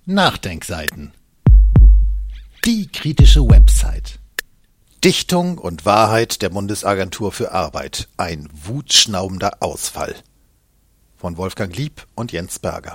Nachdenkseiten. Die kritische Website. Dichtung und Wahrheit der Bundesagentur für Arbeit. Ein wutschnaubender Ausfall. Von Wolfgang Lieb und Jens Berger.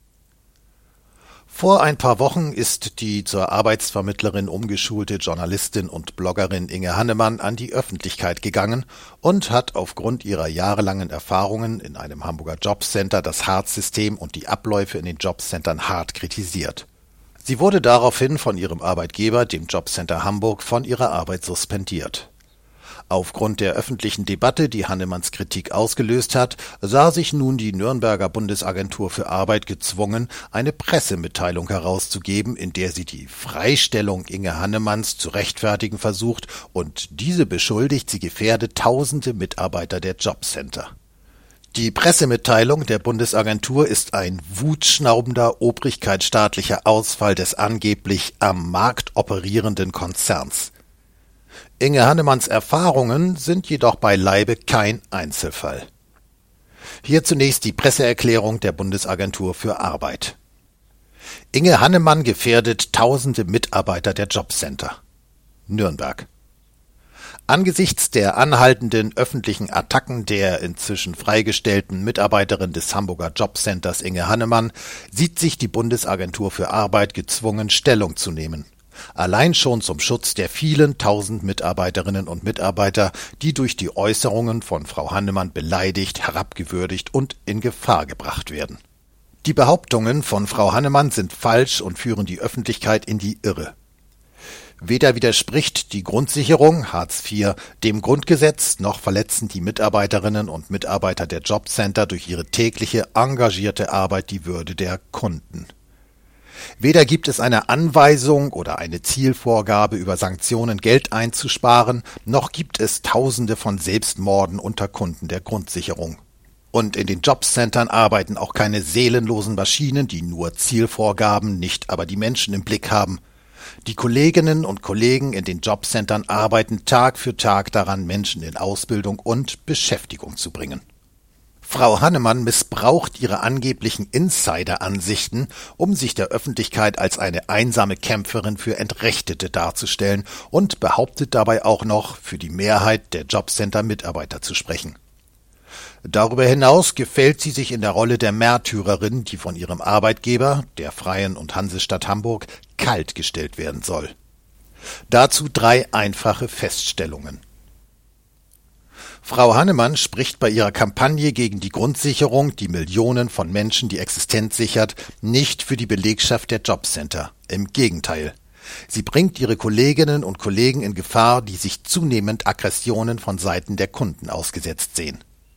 Vor ein paar Wochen ist die zur Arbeitsvermittlerin umgeschulte Journalistin und Bloggerin Inge Hannemann an die Öffentlichkeit gegangen und hat aufgrund ihrer jahrelangen Erfahrungen in einem Hamburger Jobcenter das Hartz-System und die Abläufe in den Jobcentern hart kritisiert. Sie wurde daraufhin von ihrem Arbeitgeber, dem Jobcenter Hamburg, von ihrer Arbeit suspendiert. Aufgrund der öffentlichen Debatte, die Hannemanns Kritik ausgelöst hat, sah sich nun die Nürnberger Bundesagentur für Arbeit gezwungen, eine Pressemitteilung herauszugeben, in der sie die Freistellung Inge Hannemanns zu rechtfertigen versucht und diese beschuldigt, sie gefährde tausende Mitarbeiter der Jobcenter. Die Pressemitteilung der Bundesagentur ist ein wutschnaubender obrigkeitsstaatlicher Ausfall des angeblich am Markt operierenden Konzerns. Inge Hannemanns Erfahrungen sind jedoch beileibe kein Einzelfall. Hier zunächst die Presseerklärung der Bundesagentur für Arbeit. Inge Hannemann gefährdet tausende Mitarbeiter der Jobcenter. Nürnberg. Angesichts der anhaltenden öffentlichen Attacken der inzwischen freigestellten Mitarbeiterin des Hamburger Jobcenters Inge Hannemann sieht sich die Bundesagentur für Arbeit gezwungen, Stellung zu nehmen. Allein schon zum Schutz der vielen tausend Mitarbeiterinnen und Mitarbeiter, die durch die Äußerungen von Frau Hannemann beleidigt, herabgewürdigt und in Gefahr gebracht werden. Die Behauptungen von Frau Hannemann sind falsch und führen die Öffentlichkeit in die Irre. Weder widerspricht die Grundsicherung Hartz IV dem Grundgesetz, noch verletzen die Mitarbeiterinnen und Mitarbeiter der Jobcenter durch ihre tägliche engagierte Arbeit die Würde der Kunden. Weder gibt es eine Anweisung oder eine Zielvorgabe, über Sanktionen Geld einzusparen, noch gibt es Tausende von Selbstmorden unter Kunden der Grundsicherung. Und in den Jobcentern arbeiten auch keine seelenlosen Maschinen, die nur Zielvorgaben, nicht aber die Menschen im Blick haben. Die Kolleginnen und Kollegen in den Jobcentern arbeiten Tag für Tag daran, Menschen in Ausbildung und Beschäftigung zu bringen. Frau Hannemann missbraucht ihre angeblichen Insider-Ansichten, um sich der Öffentlichkeit als eine einsame Kämpferin für Entrechtete darzustellen und behauptet dabei auch noch, für die Mehrheit der Jobcenter-Mitarbeiter zu sprechen. Darüber hinaus gefällt sie sich in der Rolle der Märtyrerin, die von ihrem Arbeitgeber, der Freien und Hansestadt Hamburg, kaltgestellt werden soll. Dazu 3 einfache Feststellungen. Frau Hannemann spricht bei ihrer Kampagne gegen die Grundsicherung, die Millionen von Menschen die Existenz sichert, nicht für die Belegschaft der Jobcenter. Im Gegenteil. Sie bringt ihre Kolleginnen und Kollegen in Gefahr, die sich zunehmend Aggressionen von Seiten der Kunden ausgesetzt sehen.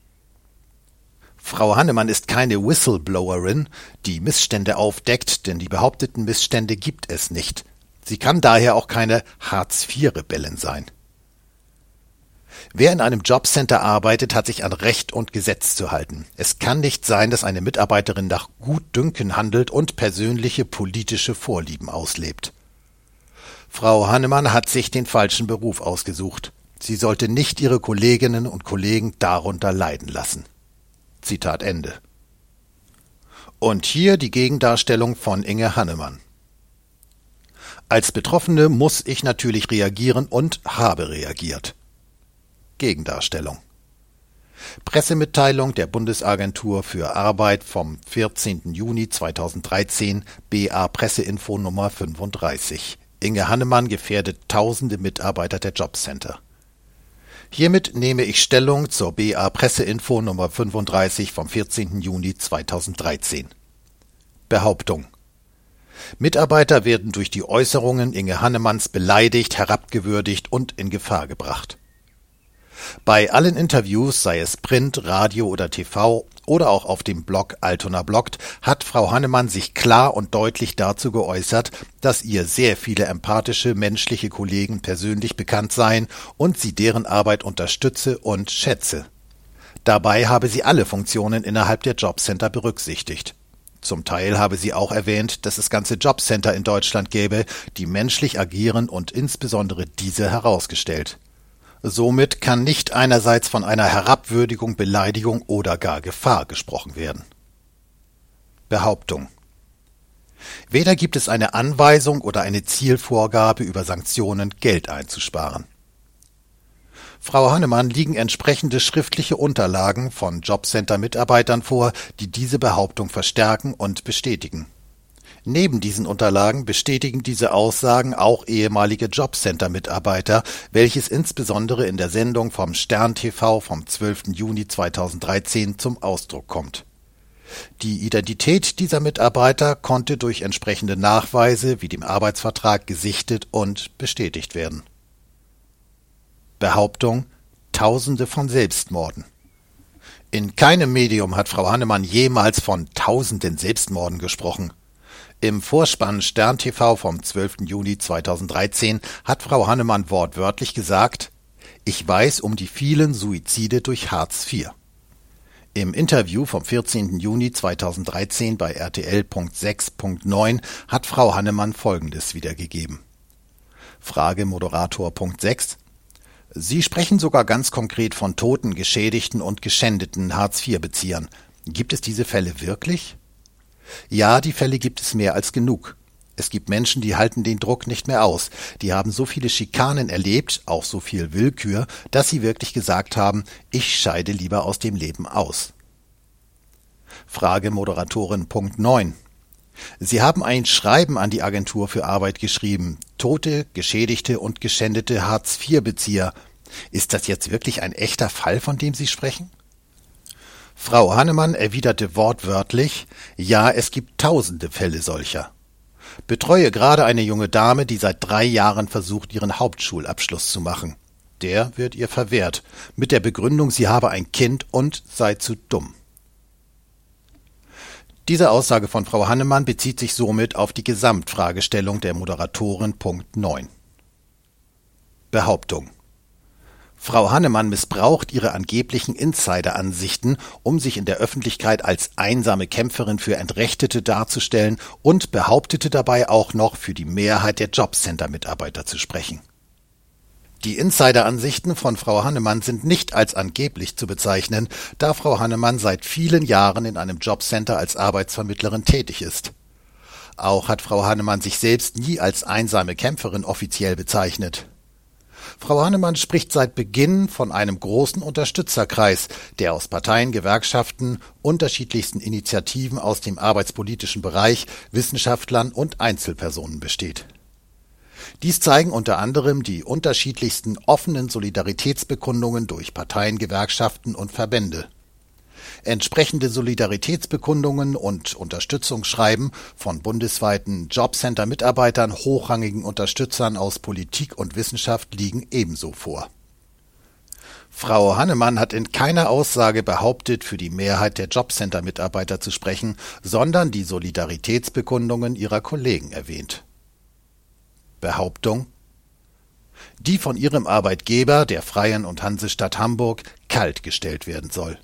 Frau Hannemann ist keine Whistleblowerin, die Missstände aufdeckt, denn die behaupteten Missstände gibt es nicht. Sie kann daher auch keine Hartz-IV-Rebellin sein. Wer in einem Jobcenter arbeitet, hat sich an Recht und Gesetz zu halten. Es kann nicht sein, dass eine Mitarbeiterin nach Gutdünken handelt und persönliche politische Vorlieben auslebt. Frau Hannemann hat sich den falschen Beruf ausgesucht. Sie sollte nicht ihre Kolleginnen und Kollegen darunter leiden lassen. Zitat Ende. Und hier die Gegendarstellung von Inge Hannemann. Als Betroffene muss ich natürlich reagieren und habe reagiert. Gegendarstellung. Pressemitteilung der Bundesagentur für Arbeit vom 14. Juni 2013, BA Presseinfo Nummer 35. Inge Hannemann gefährdet tausende Mitarbeiter der Jobcenter. Hiermit nehme ich Stellung zur BA Presseinfo Nummer 35 vom 14. Juni 2013. Behauptung. Mitarbeiter werden durch die Äußerungen Inge Hannemanns beleidigt, herabgewürdigt und in Gefahr gebracht. Bei allen Interviews, sei es Print, Radio oder TV oder auch auf dem Blog Altona bloggt, hat Frau Hannemann sich klar und deutlich dazu geäußert, dass ihr sehr viele empathische, menschliche Kollegen persönlich bekannt seien und sie deren Arbeit unterstütze und schätze. Dabei habe sie alle Funktionen innerhalb der Jobcenter berücksichtigt. Zum Teil habe sie auch erwähnt, dass es ganze Jobcenter in Deutschland gäbe, die menschlich agieren und insbesondere diese herausgestellt. Somit kann nicht einerseits von einer Herabwürdigung, Beleidigung oder gar Gefahr gesprochen werden. Behauptung. Weder gibt es eine Anweisung oder eine Zielvorgabe, über Sanktionen Geld einzusparen. Frau Hannemann liegen entsprechende schriftliche Unterlagen von Jobcenter-Mitarbeitern vor, die diese Behauptung verstärken und bestätigen. Neben diesen Unterlagen bestätigen diese Aussagen auch ehemalige Jobcenter-Mitarbeiter, welches insbesondere in der Sendung vom Stern TV vom 12. Juni 2013 zum Ausdruck kommt. Die Identität dieser Mitarbeiter konnte durch entsprechende Nachweise wie dem Arbeitsvertrag gesichtet und bestätigt werden. Behauptung: Tausende von Selbstmorden. In keinem Medium hat Frau Hannemann jemals von tausenden Selbstmorden gesprochen. Im Vorspann Stern TV vom 12. Juni 2013 hat Frau Hannemann wortwörtlich gesagt: Ich weiß um die vielen Suizide durch Hartz IV. Im Interview vom 14. Juni 2013 bei RTL.6.9 hat Frau Hannemann Folgendes wiedergegeben. Frage Moderator Punkt 6: Sie sprechen sogar ganz konkret von toten, geschädigten und geschändeten Hartz-IV-Beziehern. Gibt es diese Fälle wirklich? Ja, die Fälle gibt es mehr als genug. Es gibt Menschen, die halten den Druck nicht mehr aus. Die haben so viele Schikanen erlebt, auch so viel Willkür, dass sie wirklich gesagt haben, ich scheide lieber aus dem Leben aus. Frage Moderatorin Punkt 9. Sie haben ein Schreiben an die Agentur für Arbeit geschrieben. Tote, geschädigte und geschändete Hartz-IV-Bezieher. Ist das jetzt wirklich ein echter Fall, von dem Sie sprechen? Frau Hannemann erwiderte wortwörtlich, ja, es gibt tausende Fälle solcher. Betreue gerade eine junge Dame, die seit 3 Jahren versucht, ihren Hauptschulabschluss zu machen. Der wird ihr verwehrt, mit der Begründung, sie habe ein Kind und sei zu dumm. Diese Aussage von Frau Hannemann bezieht sich somit auf die Gesamtfragestellung der Moderatorin Punkt 9. Behauptung: Frau Hannemann missbraucht ihre angeblichen Insider-Ansichten, um sich in der Öffentlichkeit als einsame Kämpferin für Entrechtete darzustellen und behauptete dabei auch noch, für die Mehrheit der Jobcenter-Mitarbeiter zu sprechen. Die Insider-Ansichten von Frau Hannemann sind nicht als angeblich zu bezeichnen, da Frau Hannemann seit vielen Jahren in einem Jobcenter als Arbeitsvermittlerin tätig ist. Auch hat Frau Hannemann sich selbst nie als einsame Kämpferin offiziell bezeichnet. Frau Hannemann spricht seit Beginn von einem großen Unterstützerkreis, der aus Parteien, Gewerkschaften, unterschiedlichsten Initiativen aus dem arbeitspolitischen Bereich, Wissenschaftlern und Einzelpersonen besteht. Dies zeigen unter anderem die unterschiedlichsten offenen Solidaritätsbekundungen durch Parteien, Gewerkschaften und Verbände. Entsprechende Solidaritätsbekundungen und Unterstützungsschreiben von bundesweiten Jobcenter-Mitarbeitern, hochrangigen Unterstützern aus Politik und Wissenschaft liegen ebenso vor. Frau Hannemann hat in keiner Aussage behauptet, für die Mehrheit der Jobcenter-Mitarbeiter zu sprechen, sondern die Solidaritätsbekundungen ihrer Kollegen erwähnt. Behauptung: Die von ihrem Arbeitgeber, der Freien und Hansestadt Hamburg, kaltgestellt werden soll.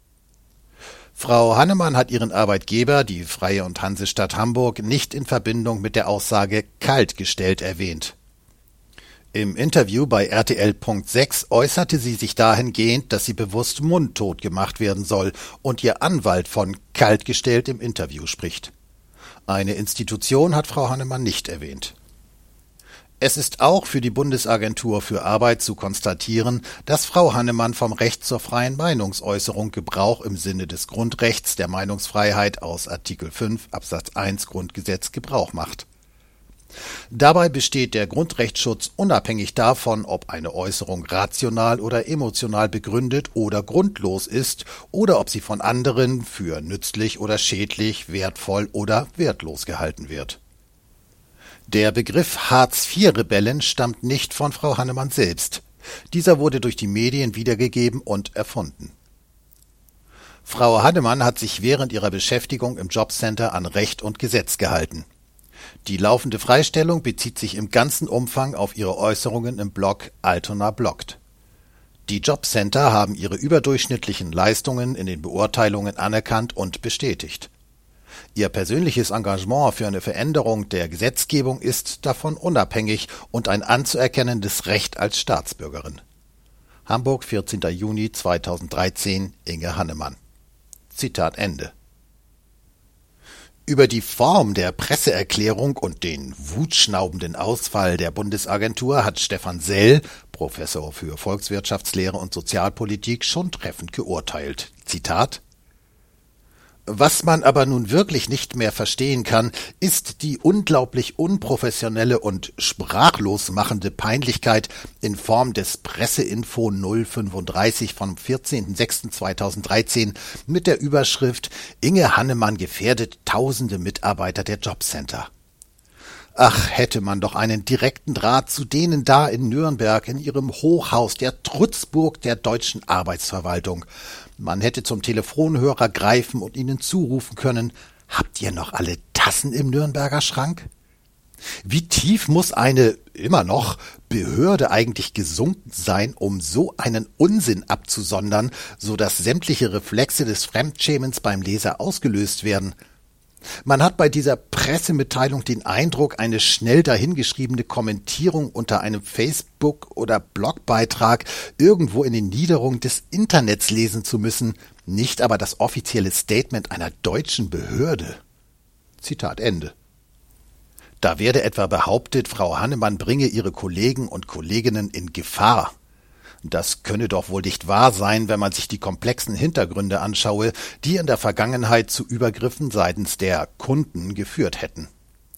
Frau Hannemann hat ihren Arbeitgeber, die Freie und Hansestadt Hamburg, nicht in Verbindung mit der Aussage kaltgestellt erwähnt. Im Interview bei RTL.6 äußerte sie sich dahingehend, dass sie bewusst mundtot gemacht werden soll und ihr Anwalt von kaltgestellt im Interview spricht. Eine Institution hat Frau Hannemann nicht erwähnt. Es ist auch für die Bundesagentur für Arbeit zu konstatieren, dass Frau Hannemann vom Recht zur freien Meinungsäußerung Gebrauch im Sinne des Grundrechts der Meinungsfreiheit aus Artikel 5 Absatz 1 Grundgesetz Gebrauch macht. Dabei besteht der Grundrechtsschutz unabhängig davon, ob eine Äußerung rational oder emotional begründet oder grundlos ist oder ob sie von anderen für nützlich oder schädlich, wertvoll oder wertlos gehalten wird. Der Begriff Hartz-IV-Rebellen stammt nicht von Frau Hannemann selbst. Dieser wurde durch die Medien wiedergegeben und erfunden. Frau Hannemann hat sich während ihrer Beschäftigung im Jobcenter an Recht und Gesetz gehalten. Die laufende Freistellung bezieht sich im ganzen Umfang auf ihre Äußerungen im Blog Altona bloggt. Die Jobcenter haben ihre überdurchschnittlichen Leistungen in den Beurteilungen anerkannt und bestätigt. Ihr persönliches Engagement für eine Veränderung der Gesetzgebung ist davon unabhängig und ein anzuerkennendes Recht als Staatsbürgerin. Hamburg, 14. Juni 2013, Inge Hannemann. Zitat Ende. Über die Form der Presseerklärung und den wutschnaubenden Ausfall der Bundesagentur hat Stefan Sell, Professor für Volkswirtschaftslehre und Sozialpolitik, schon treffend geurteilt. Zitat: Was man aber nun wirklich nicht mehr verstehen kann, ist die unglaublich unprofessionelle und sprachlos machende Peinlichkeit in Form des Presseinfo 035 vom 14.06.2013 mit der Überschrift »Inge Hannemann gefährdet tausende Mitarbeiter der Jobcenter«. Ach, hätte man doch einen direkten Draht zu denen da in Nürnberg in ihrem Hochhaus, der Trutzburg der deutschen Arbeitsverwaltung. Man hätte zum Telefonhörer greifen und ihnen zurufen können: Habt ihr noch alle Tassen im Nürnberger Schrank? Wie tief muss eine, immer noch, Behörde eigentlich gesunken sein, um so einen Unsinn abzusondern, so dass sämtliche Reflexe des Fremdschämens beim Leser ausgelöst werden? Man hat bei dieser Pressemitteilung den Eindruck, eine schnell dahingeschriebene Kommentierung unter einem Facebook- oder Blogbeitrag irgendwo in den Niederungen des Internets lesen zu müssen, nicht aber das offizielle Statement einer deutschen Behörde. Zitat Ende. Da werde etwa behauptet, Frau Hannemann bringe ihre Kollegen und Kolleginnen in Gefahr. Das könne doch wohl nicht wahr sein, wenn man sich die komplexen Hintergründe anschaue, die in der Vergangenheit zu Übergriffen seitens der Kunden geführt hätten.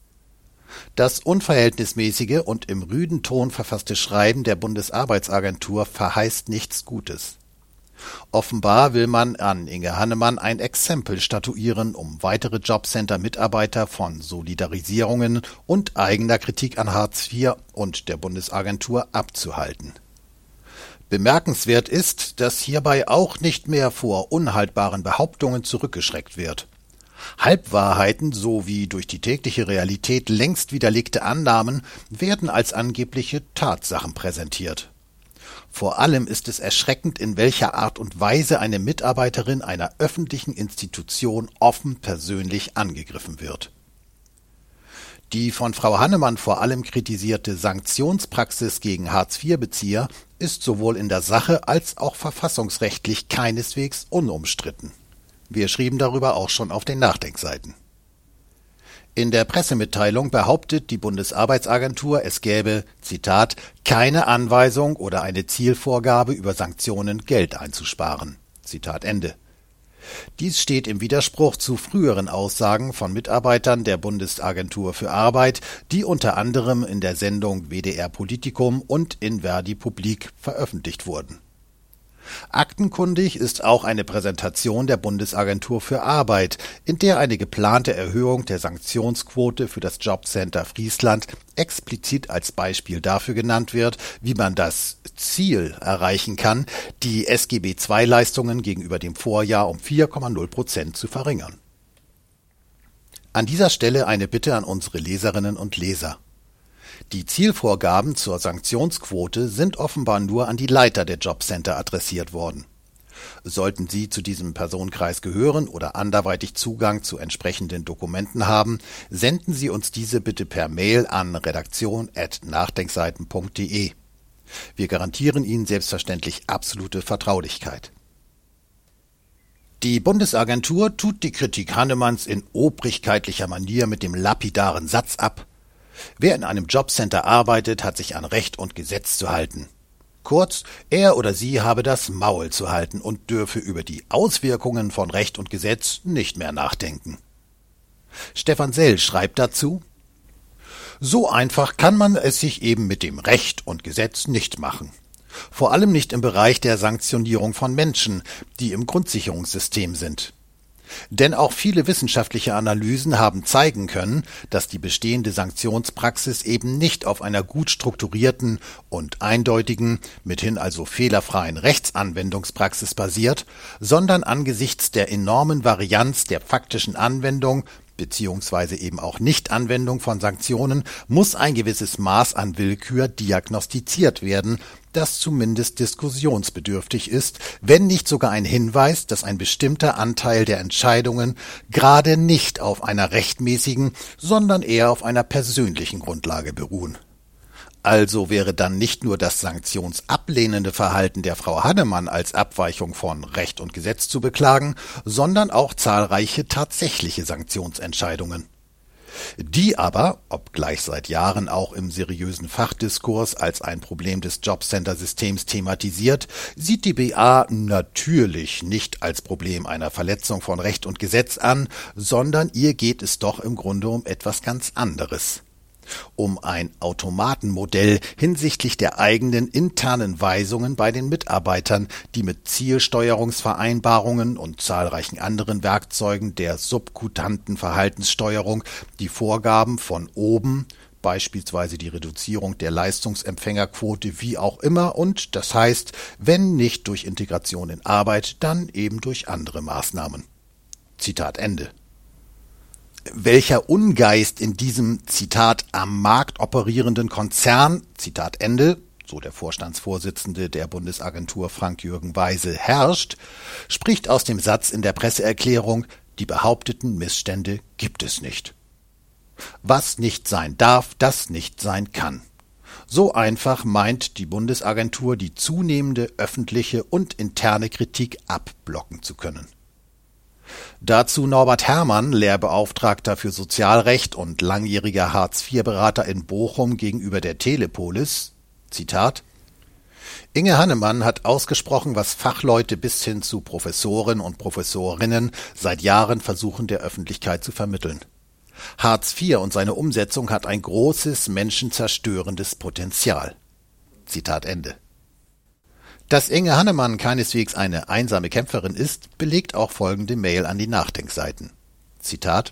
Das unverhältnismäßige und im rüden Ton verfasste Schreiben der Bundesarbeitsagentur verheißt nichts Gutes. Offenbar will man an Inge Hannemann ein Exempel statuieren, um weitere Jobcenter-Mitarbeiter von Solidarisierungen und eigener Kritik an Hartz IV und der Bundesagentur abzuhalten. Bemerkenswert ist, dass hierbei auch nicht mehr vor unhaltbaren Behauptungen zurückgeschreckt wird. Halbwahrheiten sowie durch die tägliche Realität längst widerlegte Annahmen werden als angebliche Tatsachen präsentiert. Vor allem ist es erschreckend, in welcher Art und Weise eine Mitarbeiterin einer öffentlichen Institution offen persönlich angegriffen wird. Die von Frau Hannemann vor allem kritisierte Sanktionspraxis gegen Hartz-IV-Bezieher ist sowohl in der Sache als auch verfassungsrechtlich keineswegs unumstritten. Wir schrieben darüber auch schon auf den Nachdenkseiten. In der Pressemitteilung behauptet die Bundesarbeitsagentur, es gäbe, Zitat, keine Anweisung oder eine Zielvorgabe, über Sanktionen Geld einzusparen. Zitat Ende. Dies steht im Widerspruch zu früheren Aussagen von Mitarbeitern der Bundesagentur für Arbeit, die unter anderem in der Sendung WDR Politikum und in Verdi Publik veröffentlicht wurden. Aktenkundig ist auch eine Präsentation der Bundesagentur für Arbeit, in der eine geplante Erhöhung der Sanktionsquote für das Jobcenter Friesland explizit als Beispiel dafür genannt wird, wie man das Ziel erreichen kann, die SGB-II-Leistungen gegenüber dem Vorjahr um 4,0% zu verringern. An dieser Stelle eine Bitte an unsere Leserinnen und Leser. Die Zielvorgaben zur Sanktionsquote sind offenbar nur an die Leiter der Jobcenter adressiert worden. Sollten Sie zu diesem Personenkreis gehören oder anderweitig Zugang zu entsprechenden Dokumenten haben, senden Sie uns diese bitte per Mail an redaktion@nachdenkseiten.de. Wir garantieren Ihnen selbstverständlich absolute Vertraulichkeit. Die Bundesagentur tut die Kritik Hannemanns in obrigkeitlicher Manier mit dem lapidaren Satz ab: Wer in einem Jobcenter arbeitet, hat sich an Recht und Gesetz zu halten. Kurz, er oder sie habe das Maul zu halten und dürfe über die Auswirkungen von Recht und Gesetz nicht mehr nachdenken. Stefan Sell schreibt dazu: So einfach kann man es sich eben mit dem Recht und Gesetz nicht machen. Vor allem nicht im Bereich der Sanktionierung von Menschen, die im Grundsicherungssystem sind. Denn auch viele wissenschaftliche Analysen haben zeigen können, dass die bestehende Sanktionspraxis eben nicht auf einer gut strukturierten und eindeutigen, mithin also fehlerfreien Rechtsanwendungspraxis basiert, sondern angesichts der enormen Varianz der faktischen Anwendung beziehungsweise eben auch Nichtanwendung von Sanktionen muss ein gewisses Maß an Willkür diagnostiziert werden, das zumindest diskussionsbedürftig ist, wenn nicht sogar ein Hinweis, dass ein bestimmter Anteil der Entscheidungen gerade nicht auf einer rechtmäßigen, sondern eher auf einer persönlichen Grundlage beruhen. Also wäre dann nicht nur das sanktionsablehnende Verhalten der Frau Hannemann als Abweichung von Recht und Gesetz zu beklagen, sondern auch zahlreiche tatsächliche Sanktionsentscheidungen. Die aber, obgleich seit Jahren auch im seriösen Fachdiskurs als ein Problem des Jobcenter-Systems thematisiert, sieht die BA natürlich nicht als Problem einer Verletzung von Recht und Gesetz an, sondern ihr geht es doch im Grunde um etwas ganz anderes. Um ein Automatenmodell hinsichtlich der eigenen internen Weisungen bei den Mitarbeitern, die mit Zielsteuerungsvereinbarungen und zahlreichen anderen Werkzeugen der subkutanten Verhaltenssteuerung die Vorgaben von oben, beispielsweise die Reduzierung der Leistungsempfängerquote wie auch immer, und das heißt, wenn nicht durch Integration in Arbeit, dann eben durch andere Maßnahmen. Zitat Ende. Welcher Ungeist in diesem, Zitat, am Markt operierenden Konzern, Zitat Ende, so der Vorstandsvorsitzende der Bundesagentur Frank-Jürgen Weise, herrscht, spricht aus dem Satz in der Presseerklärung, die behaupteten Missstände gibt es nicht. Was nicht sein darf, das nicht sein kann. So einfach meint die Bundesagentur, die zunehmende öffentliche und interne Kritik abblocken zu können. Dazu Norbert Herrmann, Lehrbeauftragter für Sozialrecht und langjähriger Hartz-IV-Berater in Bochum gegenüber der Telepolis, Zitat: Inge Hannemann hat ausgesprochen, was Fachleute bis hin zu Professoren und Professorinnen seit Jahren versuchen, der Öffentlichkeit zu vermitteln. Hartz IV und seine Umsetzung hat ein großes, menschenzerstörendes Potenzial. Zitat Ende. Dass Inge Hannemann keineswegs eine einsame Kämpferin ist, belegt auch folgende Mail an die Nachdenkseiten. Zitat: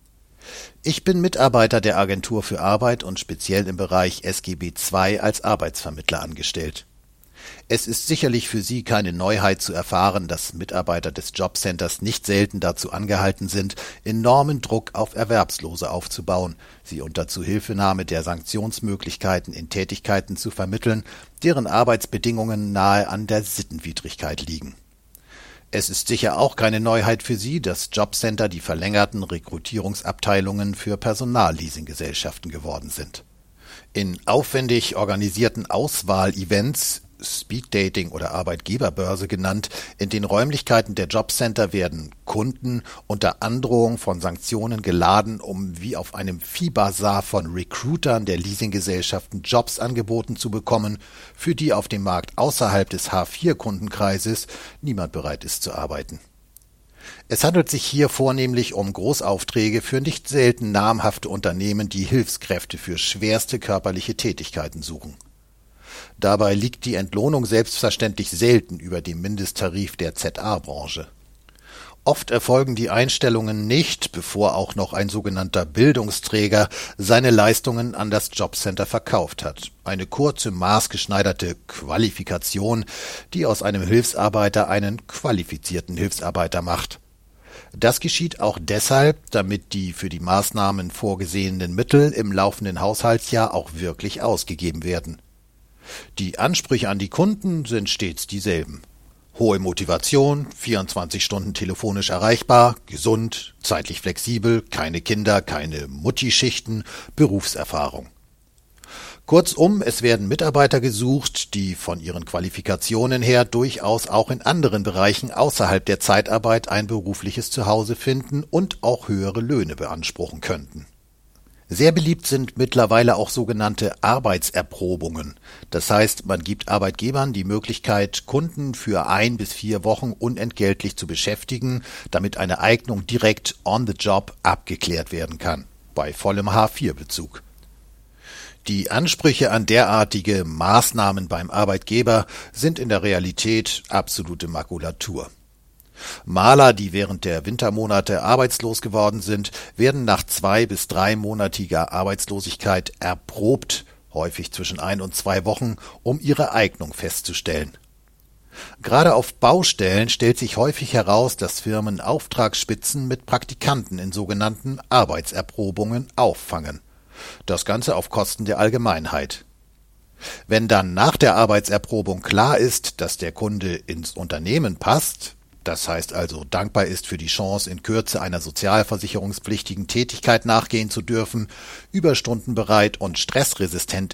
Ich bin Mitarbeiter der Agentur für Arbeit und speziell im Bereich SGB II als Arbeitsvermittler angestellt. Es ist sicherlich für Sie keine Neuheit zu erfahren, dass Mitarbeiter des Jobcenters nicht selten dazu angehalten sind, enormen Druck auf Erwerbslose aufzubauen, sie unter Zuhilfenahme der Sanktionsmöglichkeiten in Tätigkeiten zu vermitteln, deren Arbeitsbedingungen nahe an der Sittenwidrigkeit liegen. Es ist sicher auch keine Neuheit für Sie, dass Jobcenter die verlängerten Rekrutierungsabteilungen für Personalleasinggesellschaften geworden sind. In aufwendig organisierten Auswahlevents, Speeddating oder Arbeitgeberbörse genannt, in den Räumlichkeiten der Jobcenter werden Kunden unter Androhung von Sanktionen geladen, um wie auf einem Viehbazar von Recruitern der Leasinggesellschaften Jobs angeboten zu bekommen, für die auf dem Markt außerhalb des H4-Kundenkreises niemand bereit ist zu arbeiten. Es handelt sich hier vornehmlich um Großaufträge für nicht selten namhafte Unternehmen, die Hilfskräfte für schwerste körperliche Tätigkeiten suchen. Dabei liegt die Entlohnung selbstverständlich selten über dem Mindesttarif der ZA-Branche. Oft erfolgen die Einstellungen nicht, bevor auch noch ein sogenannter Bildungsträger seine Leistungen an das Jobcenter verkauft hat. Eine kurze, maßgeschneiderte Qualifikation, die aus einem Hilfsarbeiter einen qualifizierten Hilfsarbeiter macht. Das geschieht auch deshalb, damit die für die Maßnahmen vorgesehenen Mittel im laufenden Haushaltsjahr auch wirklich ausgegeben werden. Die Ansprüche an die Kunden sind stets dieselben. Hohe Motivation, 24 Stunden telefonisch erreichbar, gesund, zeitlich flexibel, keine Kinder, keine Mutti-Schichten, Berufserfahrung. Kurzum, es werden Mitarbeiter gesucht, die von ihren Qualifikationen her durchaus auch in anderen Bereichen außerhalb der Zeitarbeit ein berufliches Zuhause finden und auch höhere Löhne beanspruchen könnten. Sehr beliebt sind mittlerweile auch sogenannte Arbeitserprobungen. Das heißt, man gibt Arbeitgebern die Möglichkeit, Kunden für 1 bis 4 Wochen unentgeltlich zu beschäftigen, damit eine Eignung direkt on the job abgeklärt werden kann, bei vollem H4-Bezug. Die Ansprüche an derartige Maßnahmen beim Arbeitgeber sind in der Realität absolute Makulatur. Maler, die während der Wintermonate arbeitslos geworden sind, werden nach 2 bis 3-monatiger Arbeitslosigkeit erprobt, häufig zwischen 1 und 2 Wochen, um ihre Eignung festzustellen. Gerade auf Baustellen stellt sich häufig heraus, dass Firmen Auftragsspitzen mit Praktikanten in sogenannten Arbeitserprobungen auffangen. Das Ganze auf Kosten der Allgemeinheit. Wenn dann nach der Arbeitserprobung klar ist, dass der Kunde ins Unternehmen passt, das heißt also dankbar ist für die Chance, in Kürze einer sozialversicherungspflichtigen Tätigkeit nachgehen zu dürfen, überstundenbereit und stressresistent ist,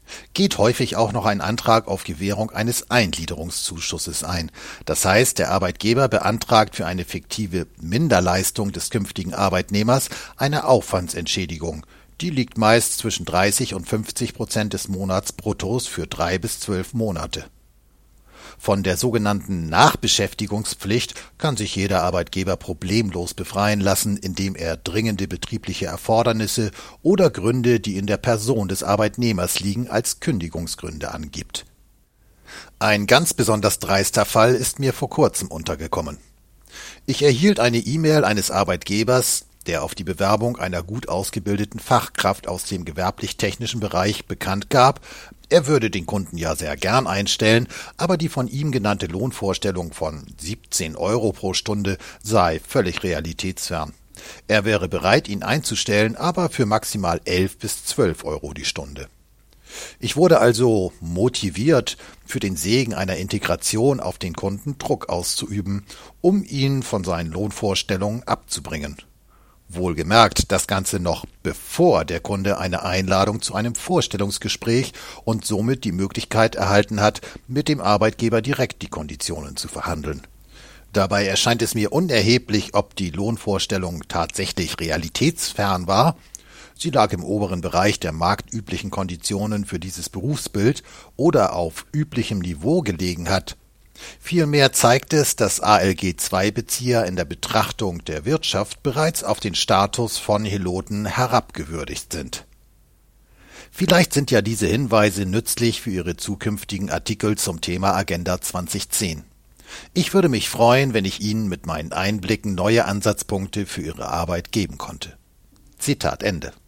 Geht häufig auch noch ein Antrag auf Gewährung eines Eingliederungszuschusses ein. Das heißt, der Arbeitgeber beantragt für eine fiktive Minderleistung des künftigen Arbeitnehmers eine Aufwandsentschädigung. Die liegt meist zwischen 30 und 50% des Monatsbruttos für 3 bis 12 Monate. Von der sogenannten Nachbeschäftigungspflicht kann sich jeder Arbeitgeber problemlos befreien lassen, indem er dringende betriebliche Erfordernisse oder Gründe, die in der Person des Arbeitnehmers liegen, als Kündigungsgründe angibt. Ein ganz besonders dreister Fall ist mir vor kurzem untergekommen. Ich erhielt eine E-Mail eines Arbeitgebers, der auf die Bewerbung einer gut ausgebildeten Fachkraft aus dem gewerblich-technischen Bereich bekannt gab, er würde den Kunden ja sehr gern einstellen, aber die von ihm genannte Lohnvorstellung von 17 Euro pro Stunde sei völlig realitätsfern. Er wäre bereit, ihn einzustellen, aber für maximal 11 bis 12 Euro die Stunde. Ich wurde also motiviert, für den Segen einer Integration auf den Kunden Druck auszuüben, um ihn von seinen Lohnvorstellungen abzubringen. Wohlgemerkt, das Ganze noch bevor der Kunde eine Einladung zu einem Vorstellungsgespräch und somit die Möglichkeit erhalten hat, mit dem Arbeitgeber direkt die Konditionen zu verhandeln. Dabei erscheint es mir unerheblich, ob die Lohnvorstellung tatsächlich realitätsfern war. Sie lag im oberen Bereich der marktüblichen Konditionen für dieses Berufsbild oder auf üblichem Niveau gelegen hat. Vielmehr zeigt es, dass ALG-II-Bezieher in der Betrachtung der Wirtschaft bereits auf den Status von Heloten herabgewürdigt sind. Vielleicht sind ja diese Hinweise nützlich für Ihre zukünftigen Artikel zum Thema Agenda 2010. Ich würde mich freuen, wenn ich Ihnen mit meinen Einblicken neue Ansatzpunkte für Ihre Arbeit geben konnte. Zitat Ende.